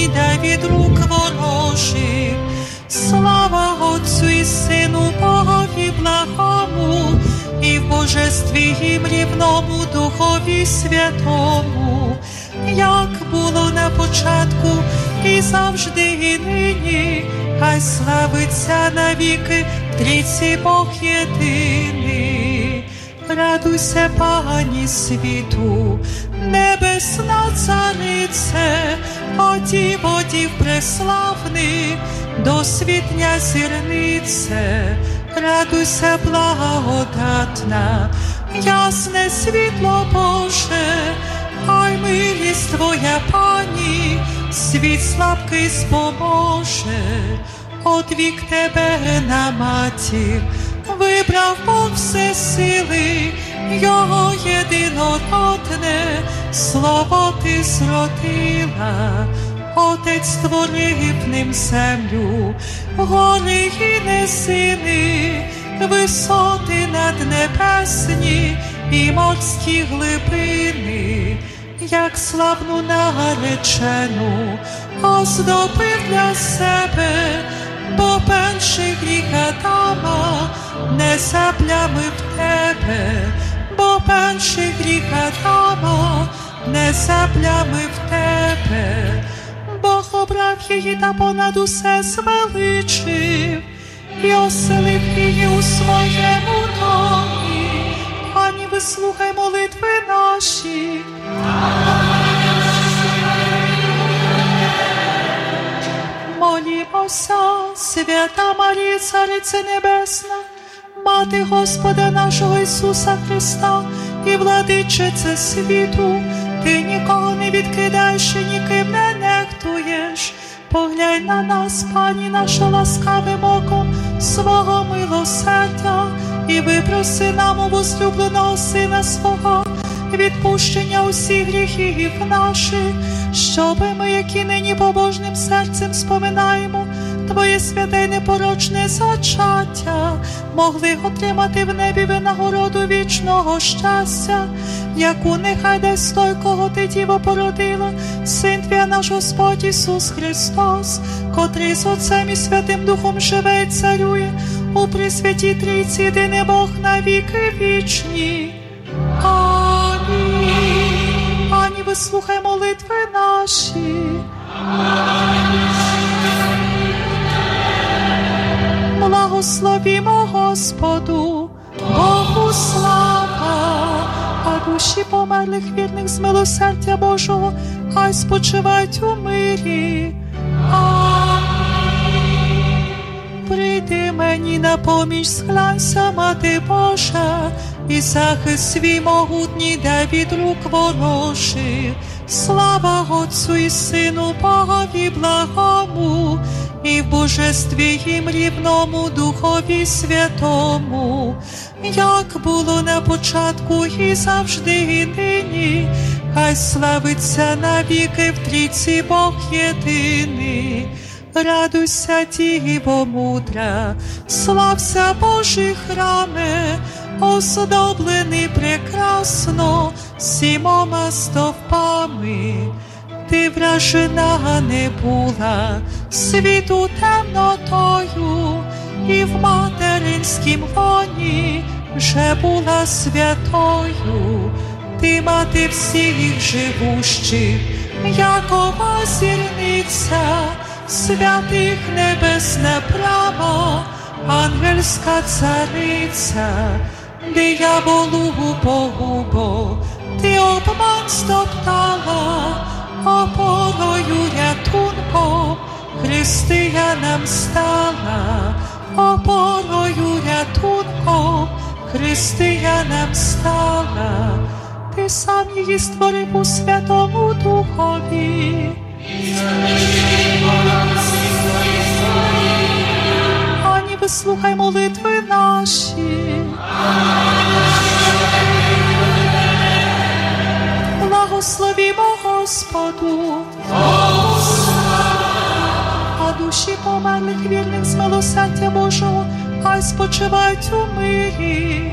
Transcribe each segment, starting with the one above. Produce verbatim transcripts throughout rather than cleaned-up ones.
ніде від рук ворожих. Слава Отцю і Сину, Богові благому, і в Божестві їм рівному, Духові Святому, як було на початку, і завжди, і нині, хай славиться навіки Трійці Бог єдиний. Радуйся, Пані світу, небесна царице, одів, одів преславних, досвітня зірнице. Радуйся, благодатна, ясне світло Боже, хай милість Твоя, Пані, світ слабкий споможе. Одвік Тебе на матір вибрав Бог всесили, Його єдинородне слово Ти зродила. Отець створив ним землю, гори і низини, висоти наднебесні і морські глибини. Як славну наречену оздобив для себе, бо перший гріх Адама не заплямив Тебе, бо перший гріх Адама не заплямив Тебе. Бог обрав її та понад усе звеличив, і оселив її у своєму домі. Пані, вислухай молитви наші. Молімося, свята Марія, Цариця Небесна, Мати Господа нашого Ісуса Христа і владичице світу, Ти нікого не відкидаєш і ніким не нехтуєш. Поглянь на нас, Пані наша, ласкавим оком свого милосердя і випроси нам у возлюбленого Сина свого відпущення усіх гріхів наших, щоби ми, які нині побожним серцем споминаємо Твоє святе й непорочне зачаття, могли отримати в небі винагороду вічного щастя, яку нехай дасть той, кого Ти, Діво, породила, Син Твій наш Господь Ісус Христос, котрий з Отцем і Святим Духом живе і царює у Пресвятій Трійці, єдиний Бог на віки вічні. Амінь. Пані, вислухай молитви наші. Благословімо Господу, Богу слава, а душі померлих вірних з милосердя Божого хай спочивають у мирі. Амінь. Прийди мені на поміч, схилянься, Мати Божа, і захист свій могутній дай від рук ворожих. Слава Отцю і Сину, Богові благому, і в Божестві їм рівному, Духові Святому, як було на початку, і завжди, і нині, хай славиться навіки в Трійці Бог єдиний. Радуйся, Діво мудра, слався Божий храме, оздоблений прекрасно сімома стовпами. Ти вражена не була світу темнотою, і в материнськім лоні вже була святою. Ти мати всіх живущих, якова зірниця, святих небесне право, ангельська цариця. Дияволу погубо, ти обман стоптала, опорою рятунком християнам стала, опорою рятунком християнам стала. Ти сам її створив у Святому Духові. Ані, вислухай молитви наші. Благословімо Господу, а душі померлих вірних з милосердя Божого хай спочивають у мирі.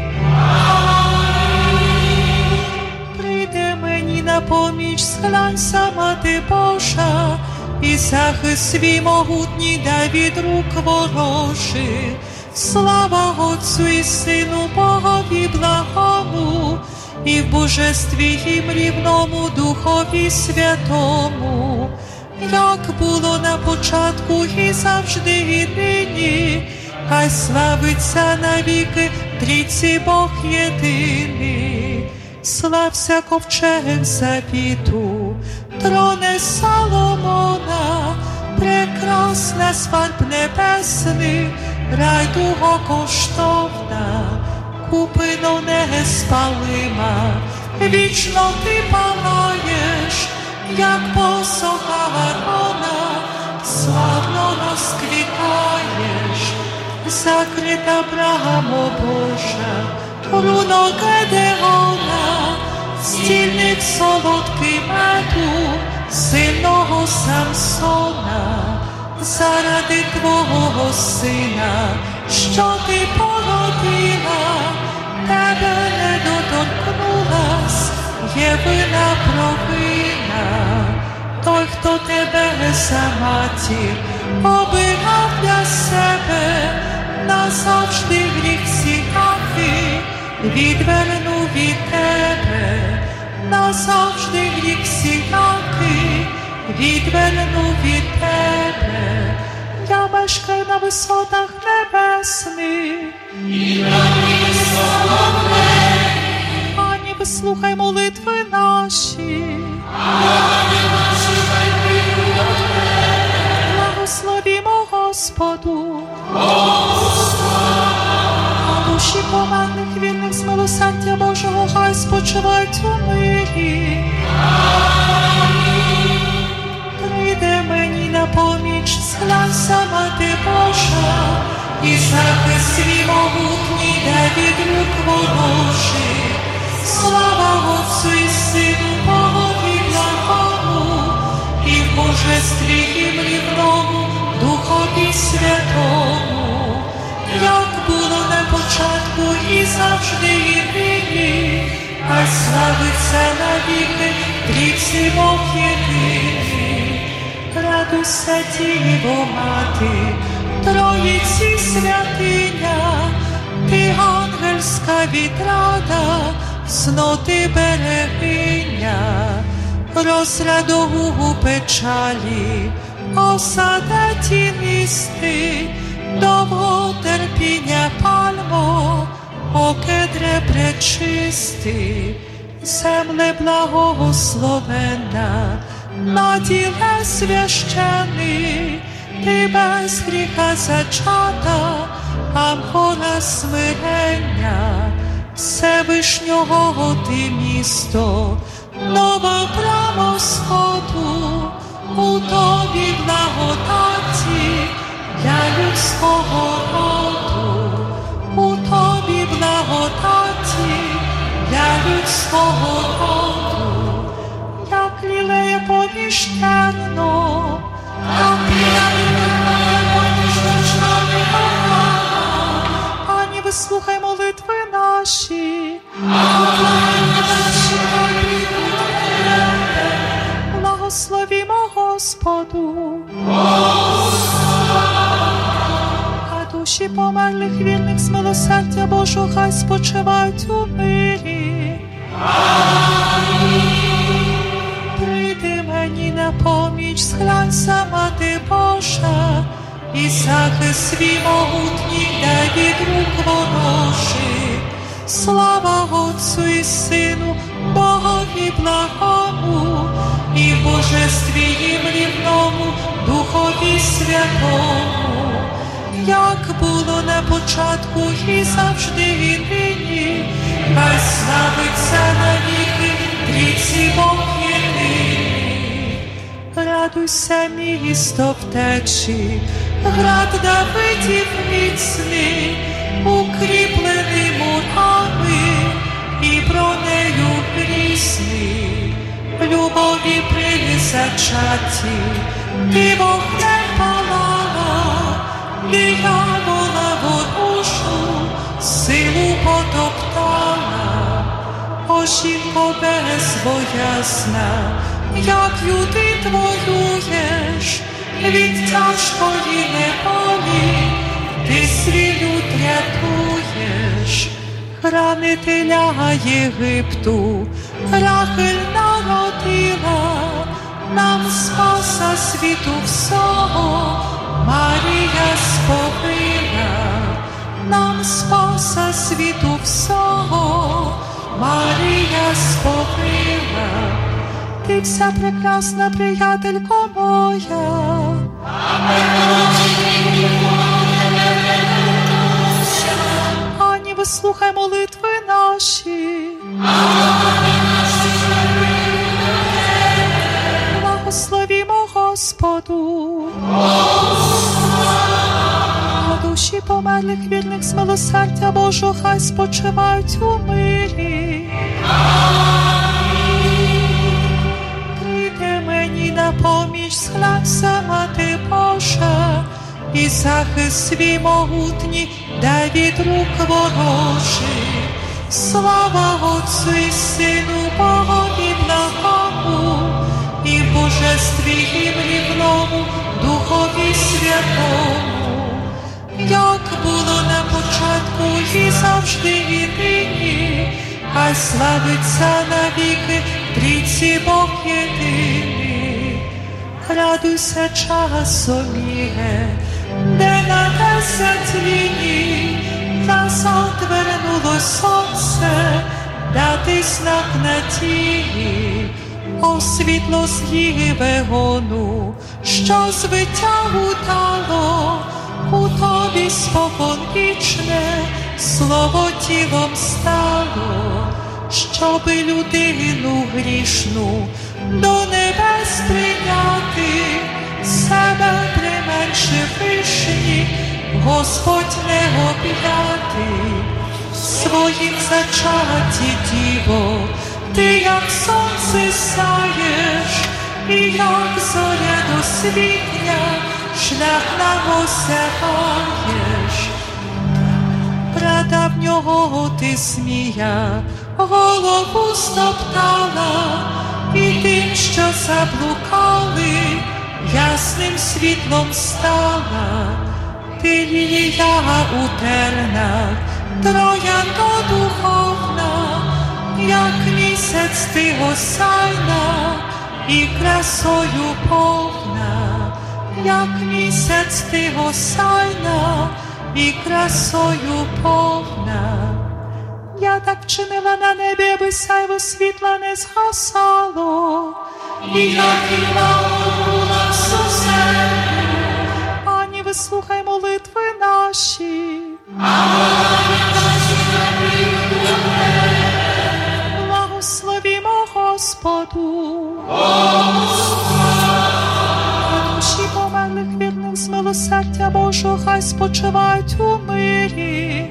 Прийди мені на поміч, схилянься, Мати Божа, і захист свій могутній дай від рук ворожих. Слава Отцю і Сину, Богові благому, і в божестві їм рівному Духові Святому, як було на початку і завжди і нині, хай славиться навіки Трійці Бог єдиний. Слався ковчег завіту, троне Соломона, прекрасна сварб небесний, райдуго коштовна, купино неспалима, вічно ти палаєш, як посоха Гарона, славно розквітаєш, закрита брама Божа, руно Гедеона, стільник солодкий меду, сильного Самсона, заради твого сина, що ти породила, тебе не доторкнулась, є вина провина. Той, хто тебе за матір обирав для себе, назавжди гріх всілякий відвернув від тебе, назавжди гріх всілякий відвернув від тебе. Я мешкаю на висотах небесних, і раді соловей. Ані, вислухай молитви наші, ані, наші благословімо Господу. Господи. А душі померлих вільних з милосердя Божого хай спочивають у мирі. Амінь. Прийде мені на поміч, зглянься, Мати Божа, і захист свій могутній дай від рук ворожих. Слава Отцю і Сину, Богові благому, і в божестві їм рівному Духові Святому, як було на початку і завжди і нині, хай славиться навіки Трійці Бог єдиний. Радуйся, Діво Мати, Троїці святиня, ти ангельська відрада, сноти берегиня, розраду у печалі, осада тінисти, довго терпіння пальмо, о кедре пречисти, земле благословенна, на діле священий, ти без гріха зачата, амфора смирення, Всевишнього ти місто, нова брама сходу, у тобі благодаті для людського роду, у тобі благодаті для людського роду, як лілея поміж терно, як лілея поміж ночами охана. Ані, вислухай молитви наші, благословімо Господу. А душі померлих вільних з милосердя Божого хай спочивають у мирі. Прийди мені на поміч, зглянься, Мати Божа, і захист свій могутній дай від рук ворожих. Слава Отцю і Сину, Богові благому, і в божестві їм рівному Духові Святому, як було на початку і завжди і нині, хай славиться навіки Трійці Бог єдиний. Радуйся, місто втечі, град Давидів міцний, укріплений мурами і бронею грізний, любові призачаті, ти вогнем палала, диявола ворожу силу потоптала. О, жінко безбоязна, як'ю ти воюєш від тяжкої неволі, ти свій люд рятуєш. Хранителя Єгипту Рахиль народила, нам Спаса світу всього Марія сповила, нам Спаса світу всього Марія сповила. Ти вся прекрасна, приятелько моя, Ані, вислухай молитви наші. Благословімо Господу. А душі померлих вірних з милосердя Божого хай спочивають у мирі. Прийди мені на поміч, схилься, Мати Божа, і захист свій могутній дай від рук ворожих. Слава Отцю і Сину, Богові благому, і в Божестві гімнівному, Духові Святому, як було на початку і завжди і нині, хай славиться навіки трійці Бог єдиний. Радуйся часом міге, де на десять ліній назад вернуло сонце, дати знак надії. О, світло з Гівеону, що звитягу дало, у тобі спокон вічне, слово тілом стало, щоби людину грішну до небес прийняти, себе применши вишні, Господь не об'яти. Своїм зачаті, Діво, ти як сонце сяєш, і як зоря досвітня, шлях нам осягаєш. Прадавнього ти змія голову стоптала, і тим, що заблукали, ясним світлом стала. Ти лілія у тернах, троянда духовна, як місяць ти осяйна, і красою повна, як місяць ти осяйна, і красою повна. Я так вчинила на небі, аби сяйво світла не згасало, і як віла була суседу. Ані, вислухай молитви наші. Благословімо Господу. А душі померлих вірних з милосердя Божого хай спочивають у мирі.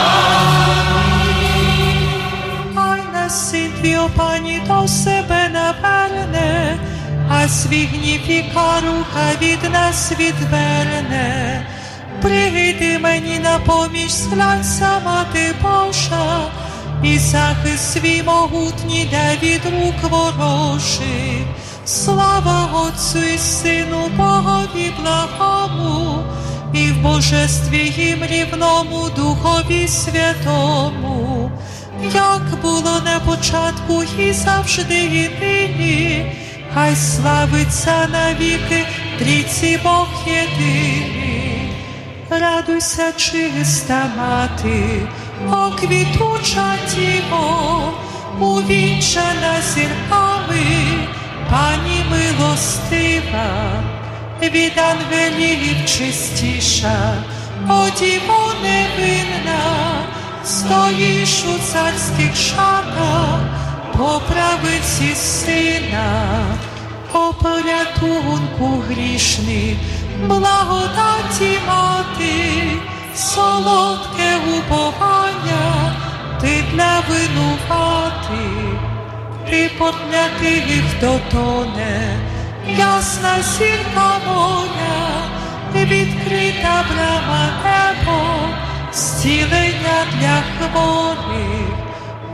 Хай нас син твій, о Пані, до себе наверне, а свій гнів і кару хай від нас відверне. Прийди мені на поміч, схилься, Мати Божа, і захист свій могутній дай від рук ворожих. Слава Отцю і Сину, Богові благому, і в Божестві їм рівному, Духові Святому, як було на початку і завжди і нині, хай славиться навіки трійці Бог єдиний. Радуйся, чиста Мати, о квітуча Діво, увінчана зірками, Пані милостива, від ангелів чистіша, о Діво невинна, стоїш у царських шатах, по правиці Сина, о порятунку грішних, благодаті Мати, солодке уповання, ти для винуватих, ти для тих, хто тоне, ясна зірка моя, відкрита брама небо, зцілення для хворих,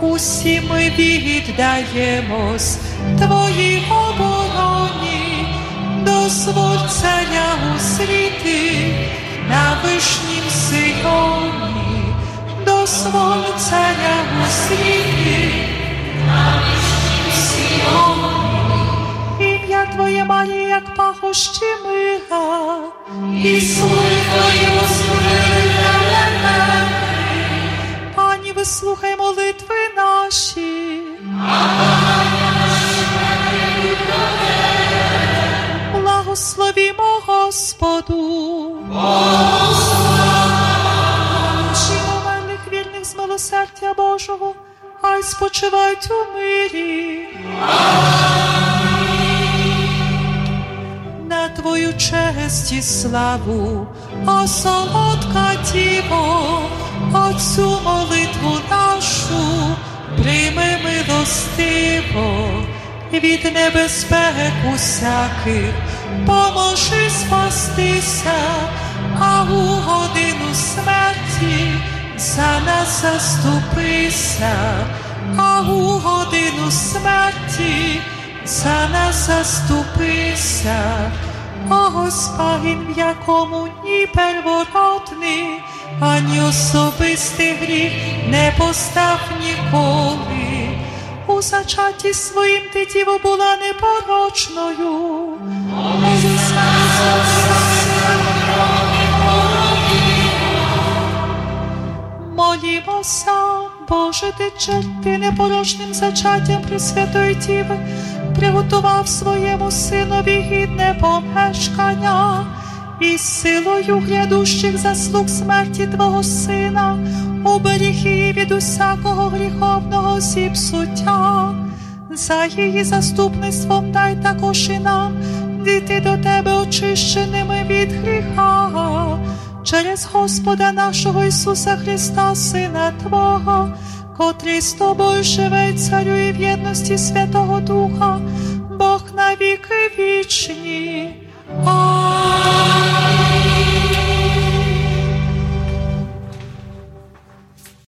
усі ми віддаємось Твоїй обороні, дозволь царя усріти на вишнім Сийоні, дозволь царя усріти на вишнім Сийоні. Ім'я Твоє, Марія, як пахощі мира, і слуги Твої розкрили для мене. Пані, вислухай молитви наші. Благословімо Господу. Душі померлих вірних з милосердя Божого, хай спочивають у мирі. На Твою честь і славу, о солодка Діво, оцю молитву нашу прийми милостиво, від небезпек усяких поможи спастися, а у годину смерті за нас заступися, а у годину смерті за нас заступися. О Господин, в якому ні первородний, ані особистий гріх не постав ніколи. У зачатті своїм ти, Діво, була непорочною. Молімося, Боже, ти, ти непорочним зачаттям Пресвятої Діви приготував своєму Синові гідне помешкання, і силою грядущих заслуг смерті Твого Сина уберіг її від усякого гріховного зіпсуття. За її заступництвом дай також і нам дійти до Тебе очищеними від гріха. Через Господа нашого Ісуса Христа, Сина Твого, котрий з Тобою живе і царює в єдності Святого Духа, Бог на віки вічні. Амінь.